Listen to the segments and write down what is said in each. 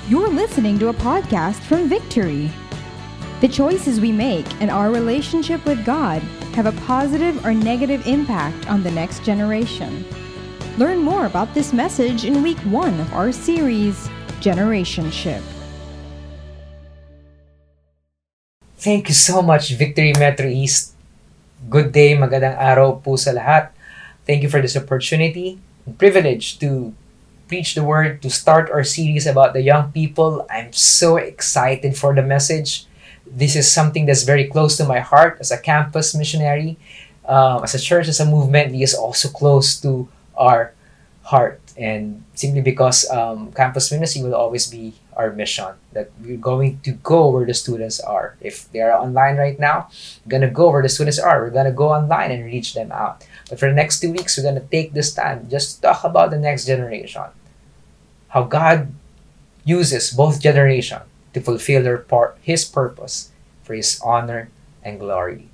You're listening to a podcast from Victory. The choices we make and our relationship with God have a positive or negative impact on the next generation. Learn more about this message in week 1 of our series, Generationship. Thank you so much, Victory Metro East. Good day, magandang araw po sa lahat. Thank you for this opportunity and privilege to preach the word, to start our series about the young people. I'm so excited for the message. This is something that's very close to my heart as a campus missionary, as a church, as a movement. It is also close to our heart. And simply because campus ministry will always be our mission, that we're going to go where the students are. If they are online right now, we're going to go where the students are. We're going to go online and reach them out. But for the next 2 weeks, we're going to take this time just to talk about the next generation. How God uses both generations to fulfill His purpose for His honor and glory.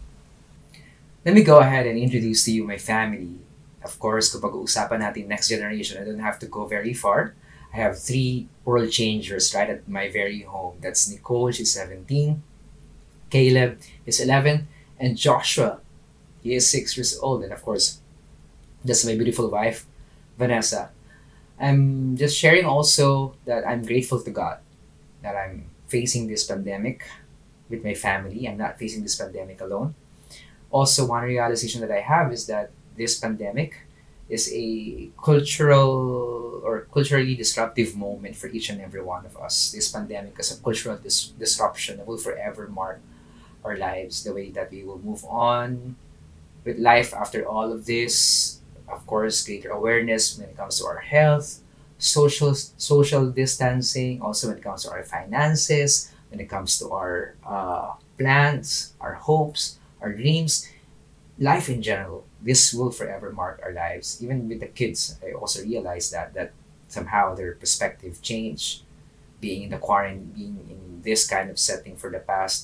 Let me go ahead and introduce to you my family. Of course, kapag uusapan natin next generation, I don't have to go very far. I have 3 world changers right at my very home. That's Nicole, she's 17. Caleb is 11. And Joshua, he is 6 years old. And of course, that's my beautiful wife, Vanessa. I'm just sharing also that I'm grateful to God that I'm facing this pandemic with my family. I'm not facing this pandemic alone. Also, one realization that I have is that this pandemic is a culturally disruptive moment for each and every one of us. This pandemic is a cultural disruption that will forever mark our lives, the way that we will move on with life after all of this. Of course, greater awareness when it comes to our health, social distancing, also when it comes to our finances, when it comes to our plans, our hopes, our dreams, life in general. This will forever mark our lives. Even with the kids, I also realized that somehow their perspective changed. Being in the quarantine, being in this kind of setting for the past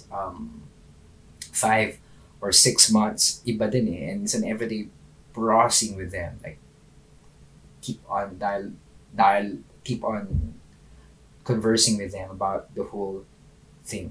5 or 6 months, iba din eh. And it's an everyday processing with them. Like, keep on keep on conversing with them about the whole thing.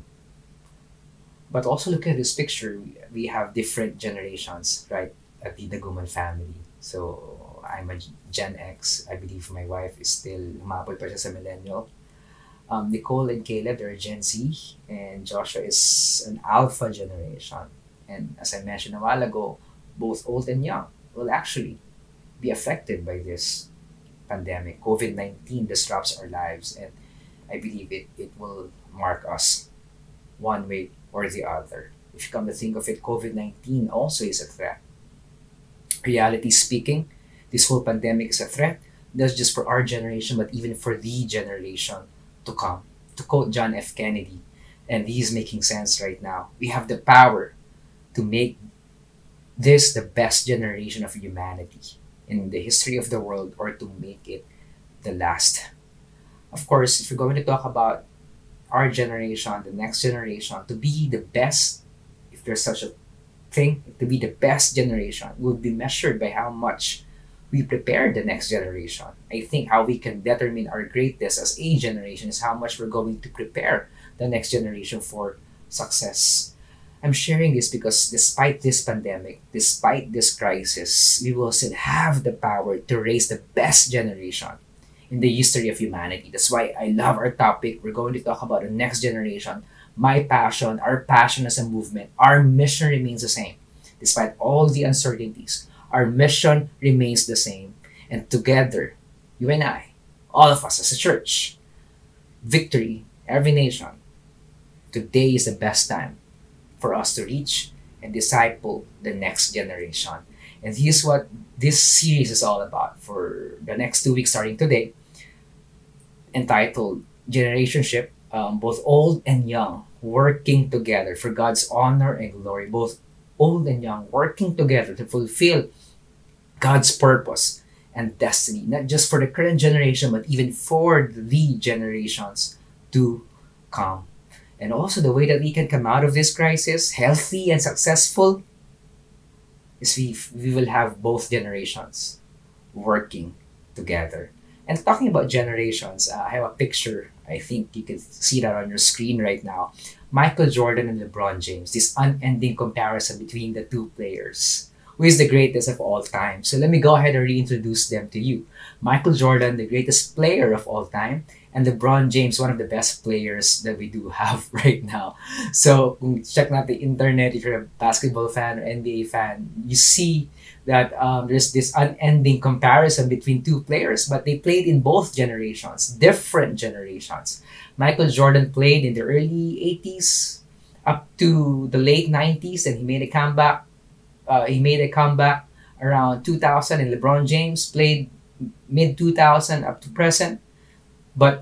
But also look at this picture. We have different generations, right? At the Daguman family. So I'm a Gen X. I believe my wife is still humapol pa siya sa millennial. Nicole and Caleb, they're Gen Z. And Joshua is an Alpha generation. And as I mentioned a while ago, both old and young will actually be affected by this pandemic. COVID-19 disrupts our lives, and I believe it will mark us one way or the other. If you come to think of it, COVID-19 also is a threat. Reality speaking, this whole pandemic is a threat, not just for our generation, but even for the generation to come. To quote John F. Kennedy, and he's making sense right now, we have the power to make this the best generation of humanity in the history of the world, or to make it the last. Of course, if we're going to talk about our generation, the next generation, to be the best, if there's such a thing, to be the best generation will be measured by how much we prepare the next generation. I think how we can determine our greatness as a generation is how much we're going to prepare the next generation for success. I'm sharing this because despite this pandemic, despite this crisis, we will still have the power to raise the best generation in the history of humanity. That's why I love our topic. We're going to talk about the next generation. My passion, our passion as a movement, our mission remains the same. Despite all the uncertainties, our mission remains the same. And together, you and I, all of us as a church, Victory, every nation, today is the best time for us to reach and disciple the next generation. And this is what this series is all about for the next 2 weeks starting today, entitled Generationship, both old and young, working together for God's honor and glory. Both old and young working together to fulfill God's purpose and destiny, not just for the current generation, but even for the generations to come. And also the way that we can come out of this crisis healthy and successful is we will have both generations working together. And talking about generations, I have a picture. I think you can see that on your screen right now. Michael Jordan and LeBron James, this unending comparison between the two players. Who is the greatest of all time? So let me go ahead and reintroduce them to you. Michael Jordan, the greatest player of all time, and LeBron James, one of the best players that we do have right now. So kung check natin the internet, if you're a basketball fan or NBA fan, you see that there's this unending comparison between two players, but they played in both generations, different generations. Michael Jordan played in the early 80s up to the late 90s, and he made a comeback. He made a comeback around 2000, and LeBron James played mid 2000 up to present. But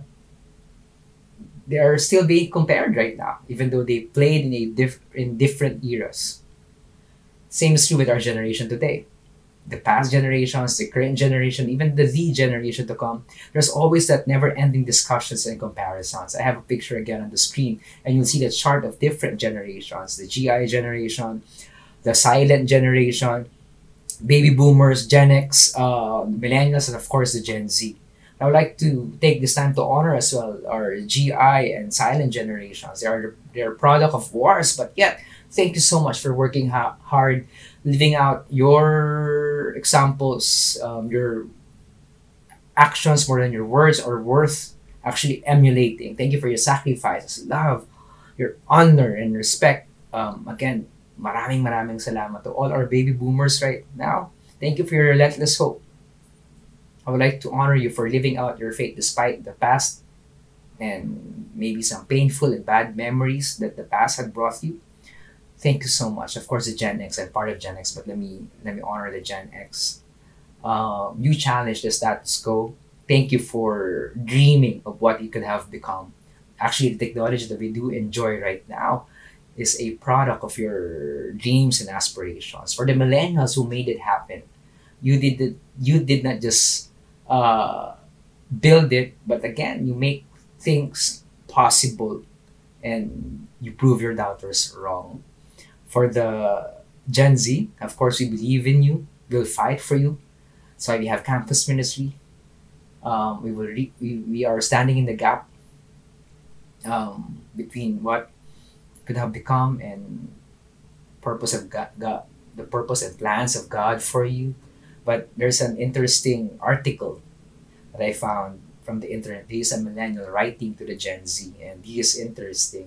they are still being compared right now, even though they played in different eras. Same is true with our generation today. The past generations, the current generation, even the generation to come, there's always that never-ending discussions and comparisons. I have a picture again on the screen, and you'll see the chart of different generations: the GI generation, the silent generation, baby boomers, Gen X, millennials, and of course the Gen Z. I would like to take this time to honor as well our GI and silent generations. They're a product of wars, but yet thank you so much for working hard, living out your examples. Your actions more than your words are worth actually emulating. Thank you for your sacrifices, love, your honor and respect. Again, maraming salamat to all our baby boomers right now. Thank you for your relentless hope. I would like to honor you for living out your faith despite the past and maybe some painful and bad memories that the past had brought you. Thank you so much. Of course, the Gen X. I'm part of Gen X, but let me honor the Gen X. You challenged the status quo. Thank you for dreaming of what you could have become. Actually, the technology that we do enjoy right now is a product of your dreams and aspirations. For the millennials who made it happen, you did not just build it, but again, you make things possible and you prove your doubters wrong. For the Gen Z, of course, we believe in you. We'll fight for you. So we have campus ministry. We are standing in the gap between what could have become and purpose of God, the purpose and plans of God for you. But there's an interesting article that I found from the internet. He is a millennial writing to the Gen Z, and he is interesting.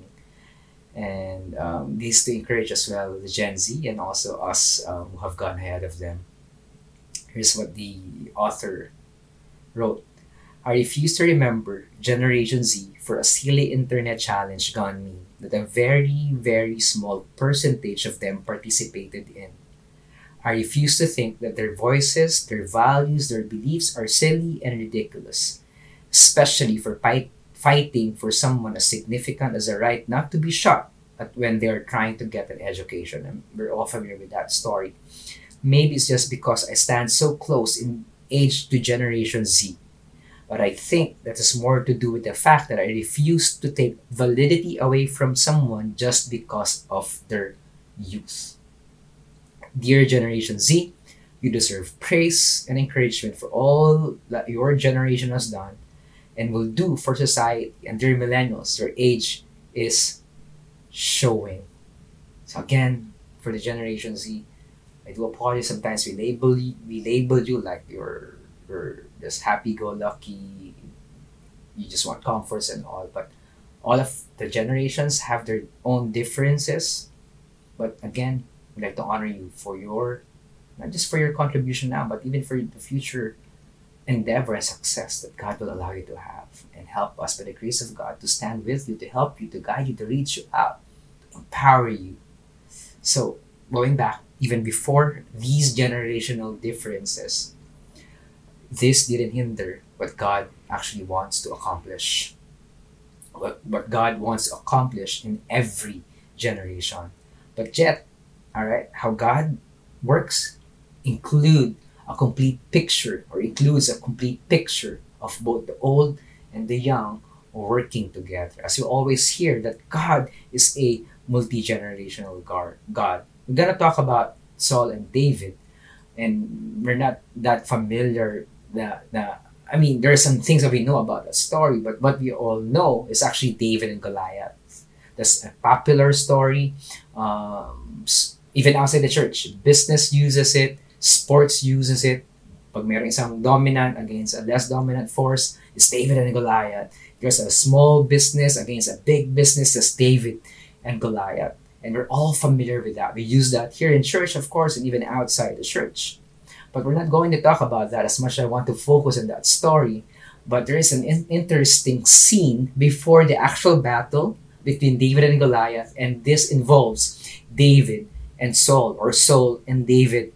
And this to encourage as well the Gen Z and also us who have gone ahead of them. Here's what the author wrote. I refuse to remember Generation Z for a silly internet challenge gone me that a very small percentage of them participated in. I refuse to think that their voices, their values, their beliefs are silly and ridiculous, especially for fighting for someone as significant as the right not to be shot at when they are trying to get an education. And we're all familiar with that story. Maybe it's just because I stand so close in age to Generation Z. But I think that has more to do with the fact that I refuse to take validity away from someone just because of their youth. Dear Generation Z, you deserve praise and encouragement for all that your generation has done and will do for society. And dear millennials, your age is showing. So again, for the Generation Z, I do apologize. Sometimes we label you like you're just happy-go-lucky. You just want comforts and all. But all of the generations have their own differences. But again, we'd like to honor you for your, not just for your contribution now, but even for the future endeavor and success that God will allow you to have, and help us by the grace of God to stand with you, to help you, to guide you, to reach you out, to empower you. So going back, even before these generational differences, this didn't hinder what God actually wants to accomplish. What God wants to accomplish in every generation. But yet, all right, how God works includes a complete picture of both the old and the young working together. As you always hear that God is a multi-generational God. We're gonna talk about Saul and David, and we're not that familiar I mean, there are some things that we know about that story, but what we all know is actually David and Goliath. That's a popular story. Even outside the church, business uses it, sports uses it. Pag mayroong isang dominant against a less dominant force, it's David and Goliath. There's a small business against a big business, it's David and Goliath. And we're all familiar with that. We use that here in church, of course, and even outside the church. But we're not going to talk about that as much as I want to focus on that story. But there is an interesting scene before the actual battle between David and Goliath, and this involves David and Saul, or Saul and David.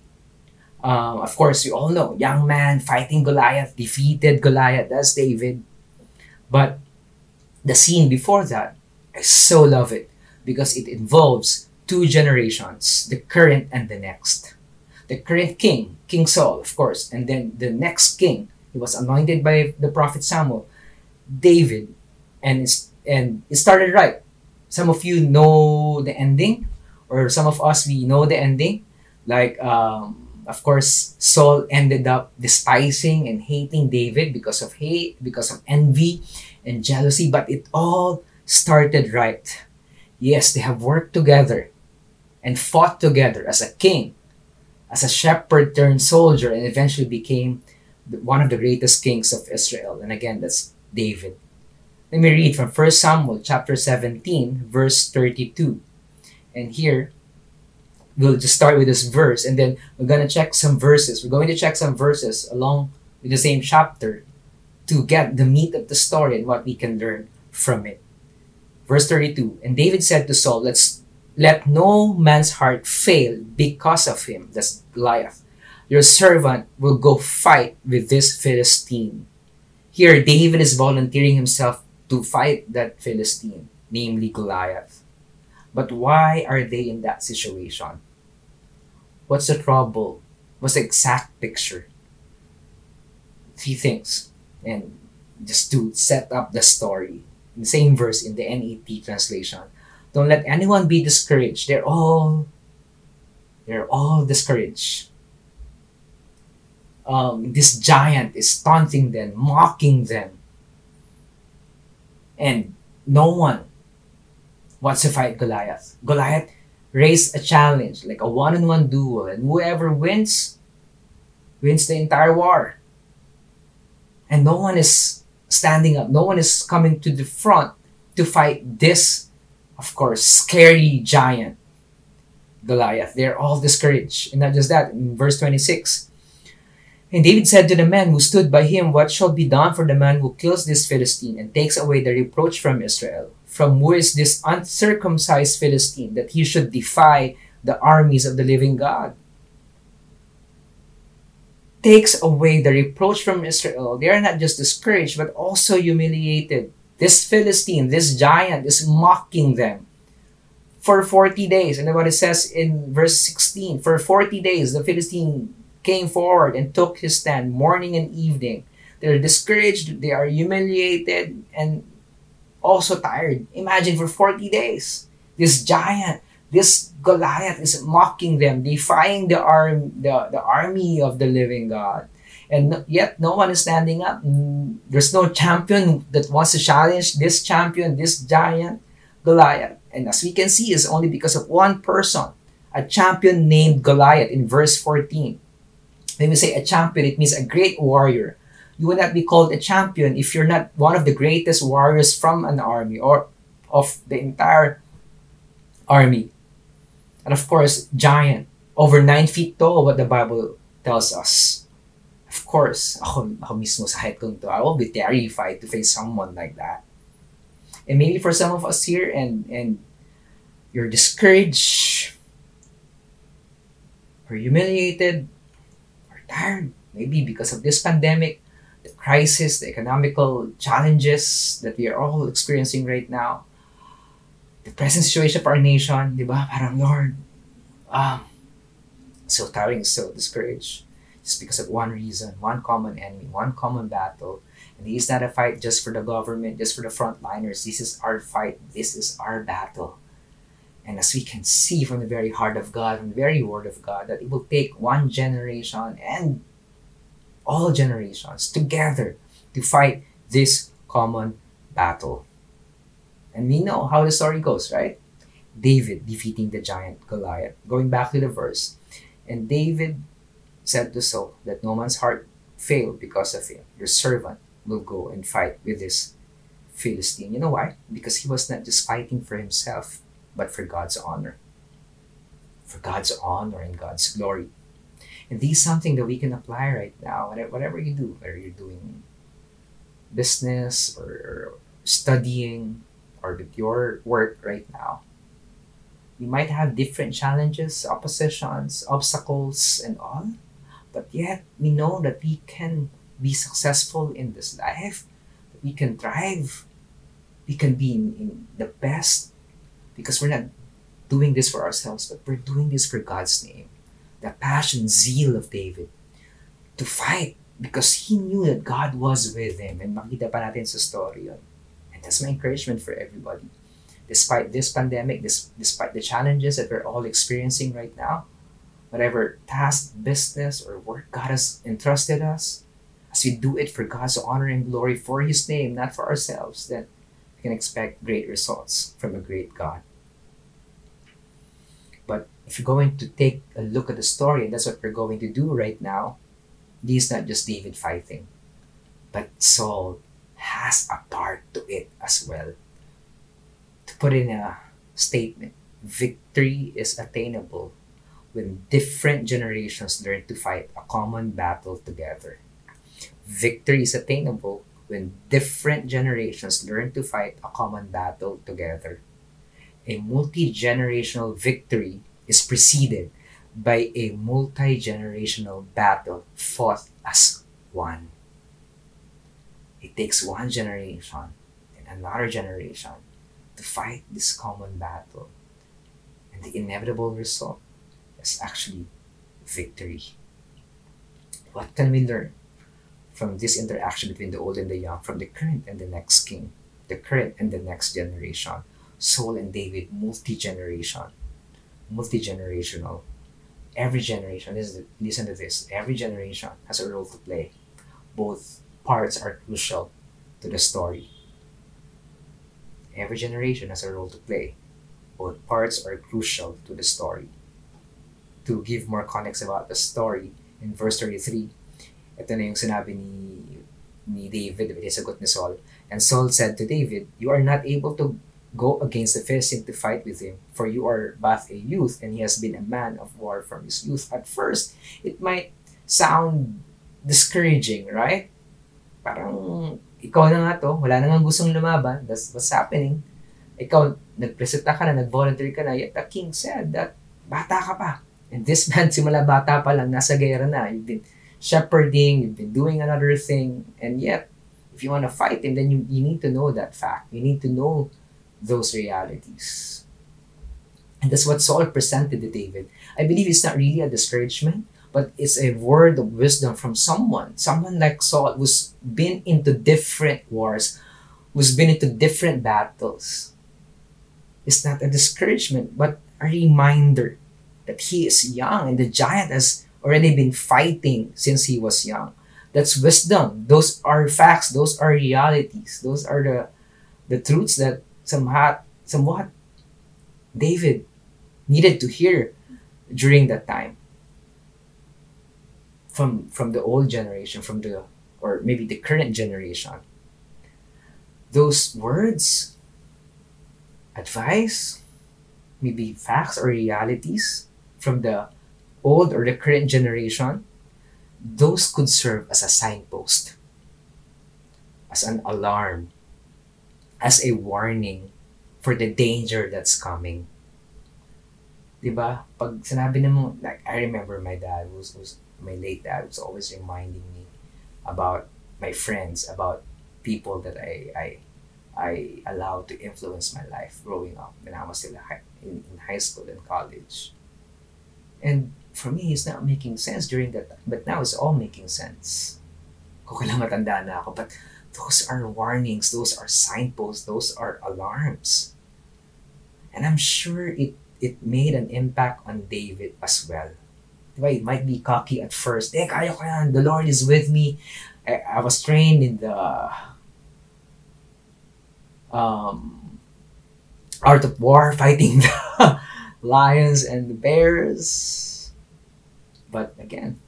Of course, you all know, young man fighting Goliath, defeated Goliath, that's David. But the scene before that, I so love it because it involves two generations, the current and the next. The current king, King Saul, of course, and then the next king, he was anointed by the prophet Samuel, David, and it started right. Some of you know the ending, or some of us, we know the ending. Like, of course, Saul ended up despising and hating David because of hate, because of envy and jealousy, but it all started right. Yes, they have worked together and fought together as a king, as a shepherd turned soldier, and eventually became one of the greatest kings of Israel. And again, that's David. Let me read from 1 Samuel chapter 17, verse 32. And here, we'll just start with this verse, and then we're going to check some verses. We're going to check some verses along with the same chapter to get the meat of the story and what we can learn from it. Verse 32, and David said to Saul, let no man's heart fail because of him, that's Goliath. Your servant will go fight with this Philistine. Here, David is volunteering himself to fight that Philistine, namely Goliath. But why are they in that situation? What's the trouble? What's the exact picture? Three things. And just to set up the story, in the same verse in the NET translation, don't let anyone be discouraged. They're all discouraged. This giant is taunting them, mocking them. And no one wants to fight Goliath. Goliath raised a challenge, like a one-on-one duel, and whoever wins the entire war. And no one is standing up. No one is coming to the front to fight this, of course, scary giant, Goliath. They're all discouraged. And not just that, in verse 26, and David said to the men who stood by him, what shall be done for the man who kills this Philistine and takes away the reproach from Israel? From who is this uncircumcised Philistine that he should defy the armies of the living God? Takes away the reproach from Israel. They are not just discouraged, but also humiliated. This Philistine, this giant, is mocking them for 40 days. And what it says in verse 16, for 40 days, the Philistine came forward and took his stand morning and evening. They're discouraged, they are humiliated, and also tired. Imagine for 40 days, this giant, this Goliath is mocking them, defying the army of the living God. And yet no one is standing up. There's no champion that wants to challenge this champion, this giant, Goliath. And as we can see, it's only because of one person, a champion named Goliath in verse 14. When we say a champion, it means a great warrior. You will not be called a champion if you're not one of the greatest warriors from an army or of the entire army. And of course, giant, over 9 feet tall, what the Bible tells us. Of course, ako mismo sa height kong to, I will be terrified to face someone like that. And maybe for some of us here, and you're discouraged, or humiliated, or tired, maybe because of this pandemic, the crisis, the economical challenges that we are all experiencing right now, the present situation of our nation, di ba? Parang, Lord, so tiring, so discouraged. Just because of one reason, one common enemy, one common battle. And this is not a fight just for the government, just for the frontliners. This is our fight. This is our battle. And as we can see from the very heart of God, from the very word of God, that it will take one generation and all generations together to fight this common battle. And we know how the story goes, right? David defeating the giant Goliath. Going back to the verse, and David said to Saul, "Let no man's heart fail because of him. Your servant will go and fight with this Philistine." You know why? Because he was not just fighting for himself, but for God's honor. For God's honor and God's glory. And this is something that we can apply right now, whatever you do, whether you're doing business or studying or with your work right now. You might have different challenges, oppositions, obstacles, and all, but yet we know that we can be successful in this life, that we can thrive, we can be in the best because we're not doing this for ourselves, but we're doing this for God's name. The passion, zeal of David to fight because he knew that God was with him. And makita pa natin sa story yun. And that's my encouragement for everybody. Despite this pandemic, despite the challenges that we're all experiencing right now, whatever task, business, or work God has entrusted us, as we do it for God's honor and glory for His name, not for ourselves, then we can expect great results from a great God. But if you're going to take a look at the story, and that's what we're going to do right now, this is not just David fighting, but Saul has a part to it as well. To put in a statement, victory is attainable when different generations learn to fight a common battle together. Victory is attainable when different generations learn to fight a common battle together. A multi-generational victory is preceded by a multi-generational battle fought as one. It takes one generation and another generation to fight this common battle. And the inevitable result is actually victory. What can we learn from this interaction between the old and the young, from the current and the next king, the current and the next generation? Saul and David, multi-generational. Every generation, listen to this, every generation has a role to play. Both parts are crucial to the story. Every generation has a role to play. Both parts are crucial to the story. To give more context about the story, in verse 33, ito na yung sinabi ni David, sagot ni Saul. And Saul said to David, "You are not able to go against the Philistine to fight with him, for you are but a youth, and he has been a man of war from his youth." At first, it might sound discouraging, right? Parang, ikaw na nga to, wala na nga gustong lumaban, that's what's happening. Ikaw, nagpresenta ka na, nag-volunteer ka na, yet the king said that, bata ka pa. And this man, simula bata pa lang, nasa gera na. You've been shepherding, you've been doing another thing, and yet, if you want to fight him, then you need to know that fact. You need to know those realities. And that's what Saul presented to David. I believe it's not really a discouragement, but it's a word of wisdom from someone like Saul, who's been into different wars, who's been into different battles. It's not a discouragement, but a reminder that he is young and the giant has already been fighting since he was young. That's wisdom. Those are facts. Those are realities. Those are the truths that somewhat David needed to hear during that time. From the old generation, or maybe the current generation. Those words, advice, maybe facts or realities from the old or the current generation, those could serve as a signpost, as an alarm, as a warning for the danger that's coming. Diba? Pag sinabi mo, like, I remember my dad, my late dad, was always reminding me about my friends, about people that I allowed to influence my life growing up when I was still in high school and college. And for me, it's not making sense during that time, but now it's all making sense. Kung kailan matanda na ako, but those are warnings, those are signposts, those are alarms. And I'm sure it made an impact on David as well. Diba? It might be cocky at first. Kaya ko yan. The Lord is with me. I was trained in the um, art of war, fighting the lions and the bears. But again,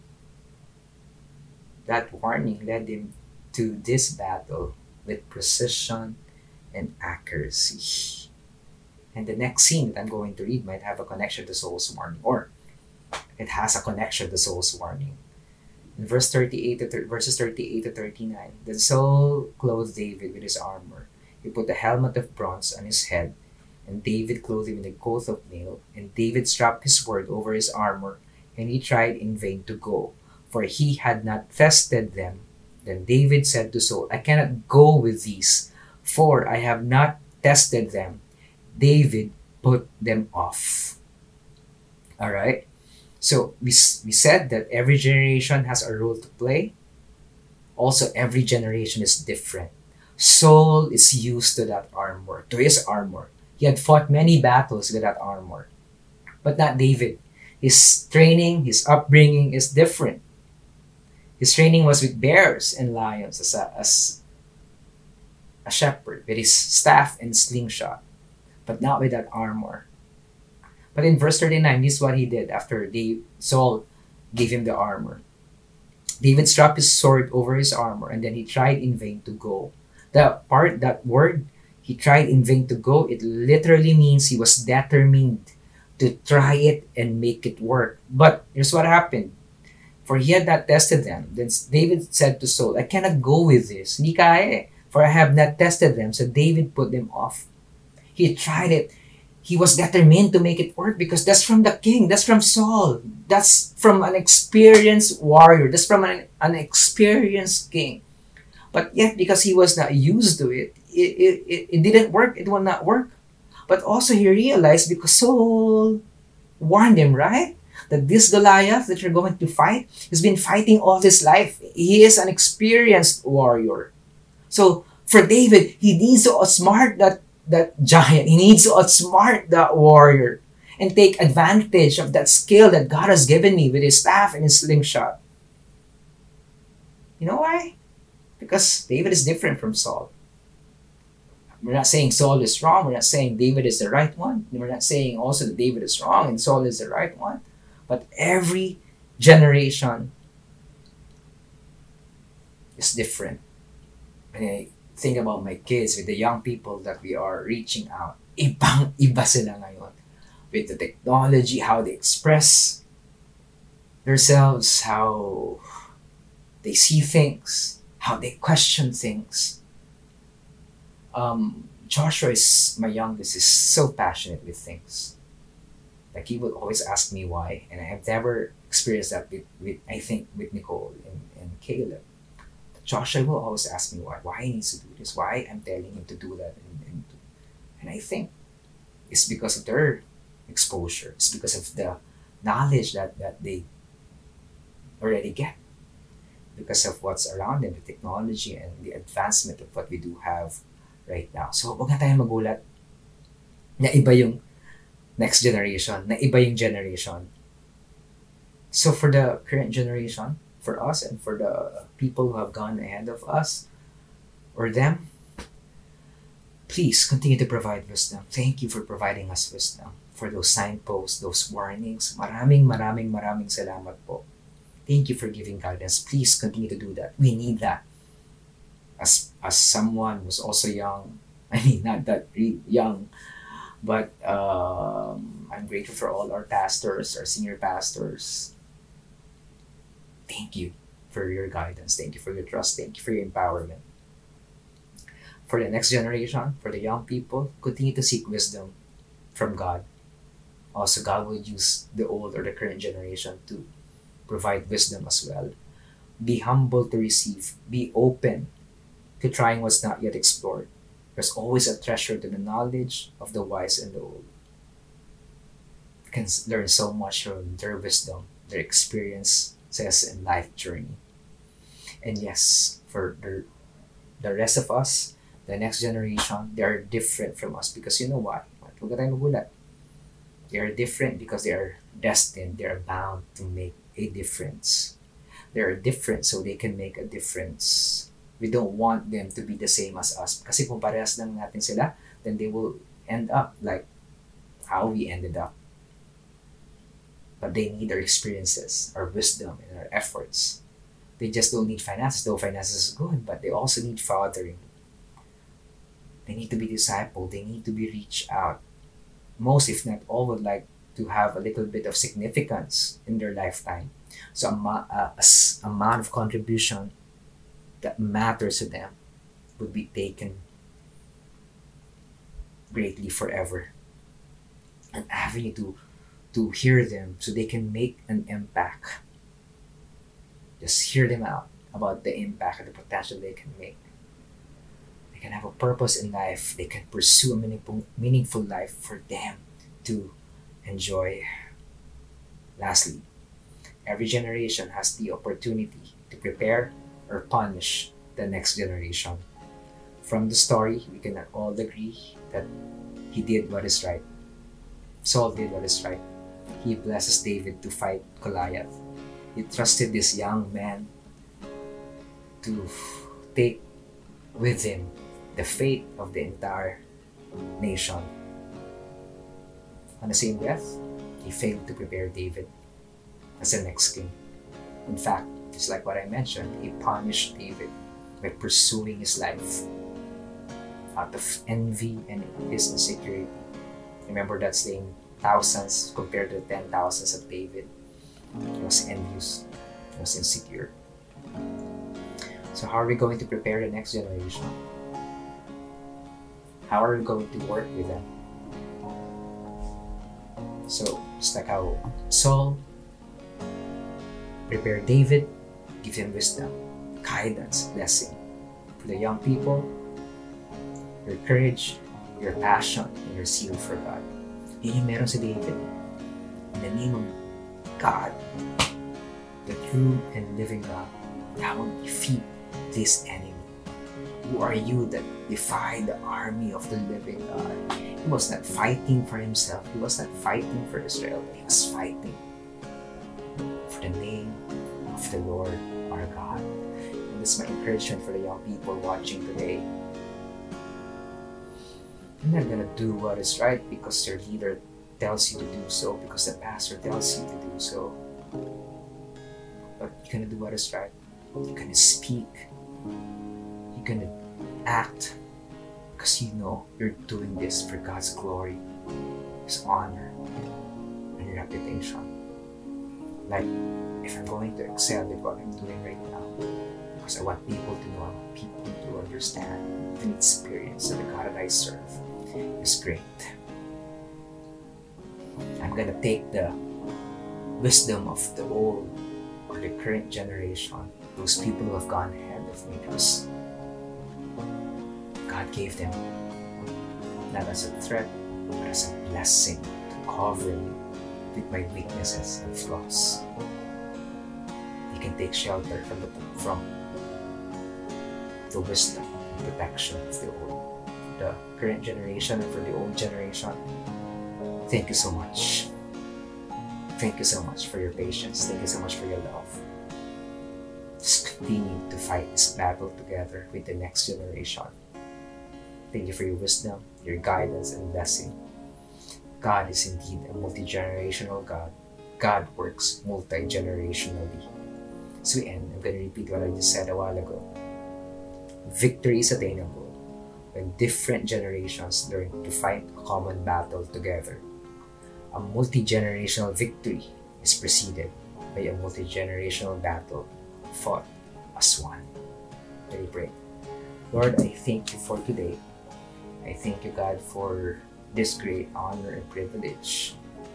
that warning led him to this battle with precision and accuracy. And the next scene that I'm going to read might have a connection to Saul's warning, or it has a connection to Saul's warning. In verses 38 to 39, then Saul clothed David with his armor. He put a helmet of bronze on his head, and David clothed him in a coat of mail. And David strapped his sword over his armor, and he tried in vain to go, for he had not tested them. Then David said to Saul, I cannot go with these, for I have not tested them. David put them off. All right. So we said that every generation has a role to play. Also, every generation is different. Saul is used to that armor, to his armor. He had fought many battles with that armor. But not David. His training, his upbringing is different. His training was with bears and lions as a shepherd, with his staff and slingshot, but not with that armor. But in verse 39, this is what he did after Saul gave him the armor. David strapped his sword over his armor, and then he tried in vain to go. That word, he tried in vain to go, it literally means he was determined to try it and make it work. But here's what happened. For he had not tested them. Then David said to Saul, I cannot go with this. Hindi kaya eh, for I have not tested them. So David put them off. He tried it. He was determined to make it work because that's from the king. That's from Saul. That's from an experienced warrior. That's from an experienced king. But yet, because he was not used to it, it didn't work. It will not work. But also he realized, because Saul warned him, right? That this Goliath that you're going to fight has been fighting all his life. He is an experienced warrior. So for David, he needs to outsmart that giant. He needs to outsmart that warrior and take advantage of that skill that God has given me with his staff and his slingshot. You know why? Because David is different from Saul. We're not saying Saul is wrong. We're not saying David is the right one. We're not saying also that David is wrong and Saul is the right one. But every generation is different. When I think about my kids, with the young people that we are reaching out, ibang-iba sila ngayon. With the technology, how they express themselves, how they see things, how they question things. Joshua, my youngest, is so passionate with things. Like, he would always ask me why, and I have never experienced that with I think with Nicole and Caleb. Joshua will always ask me why he needs to do this, why I'm telling him to do that, and I think it's because of their exposure. It's because of the knowledge that they already get, because of what's around them, the technology and the advancement of what we do have right now. So huwag na tayong magulat na iba yung next generation, na iba yung generation. So for the current generation, for us and for the people who have gone ahead of us or them, please continue to provide wisdom. Thank you for providing us wisdom, for those signposts, those warnings. Maraming salamat po. Thank you for giving guidance. Please continue to do that. We need that. As someone who's also young, I mean, not that really young, but I'm grateful for all our pastors, our senior pastors. Thank you for your guidance. Thank you for your trust. Thank you for your empowerment. For the next generation, for the young people, continue to seek wisdom from God. Also, God will use the old or the current generation to provide wisdom as well. Be humble to receive. Be open to trying what's not yet explored. There's always a treasure to the knowledge of the wise and the old. You can learn so much from their wisdom, their experiences and life journey. And yes, for the rest of us, the next generation, they are different from us because you know why? Huwag tayong magulat. They are different because they are destined, they are bound to make a difference. They are different so they can make a difference. We don't want them to be the same as us. Kasi kung parehas lang natin sila, then they will end up like how we ended up. But they need our experiences, our wisdom, and our efforts. They just don't need finances, though finances is good, but they also need fathering. They need to be discipled. They need to be reached out. Most, if not all, would like to have a little bit of significance in their lifetime. So amount of contribution that matters to them would be taken greatly forever. An avenue to hear them so they can make an impact. Just hear them out about the impact and the potential they can make. They can have a purpose in life. They can pursue a meaningful life for them to enjoy. Lastly, every generation has the opportunity to prepare or punish the next generation. From the story, we can all agree that he did what is right. Saul did what is right. He blesses David to fight Goliath. He trusted this young man to take with him the fate of the entire nation. On the same breath, he failed to prepare David as the next king. In fact, just like what I mentioned, he punished David by pursuing his life out of envy and his insecurity. Remember that saying, thousands compared to 10,000s of David. He was envious, he was insecure. So how are we going to prepare the next generation? How are we going to work with them? So, just like how Saul prepared David, give him wisdom, guidance, blessing. For the young people, your courage, your passion, and your zeal for God. Yun yung meron si David. In the name of God, the true and living God, I will defeat this enemy. Who are you that defy the army of the living God? He was not fighting for himself. He was not fighting for Israel. But he was fighting for the name of the Lord our God. And this is my encouragement for the young people watching today. You're not gonna do what is right because your leader tells you to do so, because the pastor tells you to do so. But you're gonna do what is right. You're gonna speak. You're gonna act because you know you're doing this for God's glory, His honor, and your reputation. Like, if I'm going to excel with what I'm doing right now, because I want people to know, I want people to understand and experience that the God that I serve is great. I'm gonna take the wisdom of the old or the current generation, those people who have gone ahead of me, because God gave them not as a threat, but as a blessing to cover me with my weaknesses and flaws. You can take shelter from the wisdom and protection of the current generation, and for the old generation. Thank you so much. Thank you so much for your patience. Thank you so much for your love. Just continue to fight this battle together with the next generation. Thank you for your wisdom, your guidance, and blessing. God is indeed a multi-generational God. God works multi-generationally. So we end. I'm going to repeat what I just said a while ago. Victory is attainable when different generations learn to fight a common battle together. A multi-generational victory is preceded by a multi-generational battle fought as one. Let me pray. Lord, I thank you for today. I thank you, God, for this great honor and privilege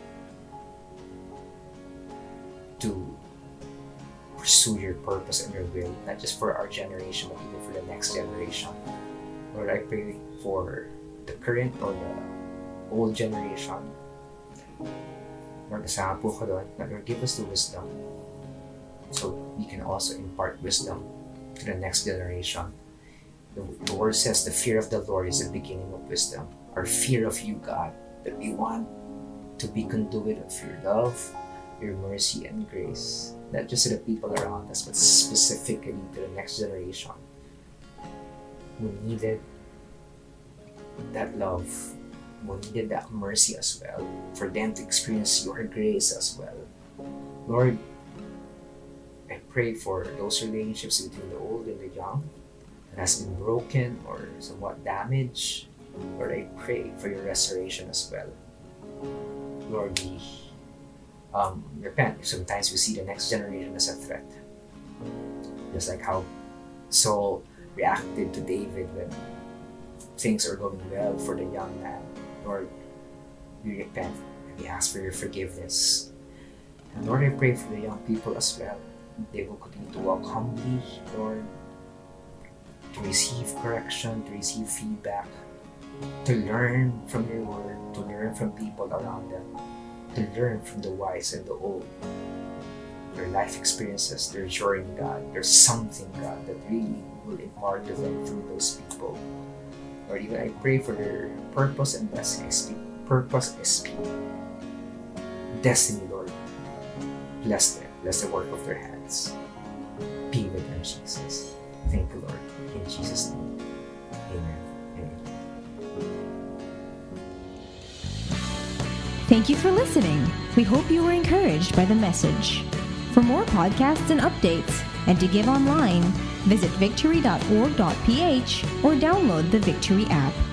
to pursue your purpose and your will, not just for our generation, but even for the next generation. Lord, I pray for the current or the old generation. Lord, kasama po ko doon, that Lord, give us the wisdom so we can also impart wisdom to the next generation. The word says the fear of the Lord is the beginning of wisdom. Our fear of you, God, that we want to be conduit of your love, your mercy, and grace, not just to the people around us, but specifically to the next generation who needed that love, who needed that mercy as well, for them to experience your grace as well. Lord, I pray for those relationships between the old and the young that has been broken or somewhat damaged. Lord, I pray for your restoration as well. Lord, we repent. Sometimes we see the next generation as a threat. Just like how Saul reacted to David when things are going well for the young man. Lord, we repent and we ask for your forgiveness. And Lord, I pray for the young people as well. They will continue to walk humbly, Lord, to receive correction, to receive feedback, to learn from your word, to learn from people around them, to learn from the wise and the old. Their life experiences, their journey, God. There's something, God, that really will impart to them through those people. Lord, even I pray for their purpose and blessing. I speak purpose, I speak destiny, Lord. Bless them. Bless the work of their hands. Be with them, Jesus. Thank you, Lord. In Jesus' name. Amen. Thank you for listening. We hope you were encouraged by the message. For more podcasts and updates, and to give online, visit victory.org.ph or download the Victory app.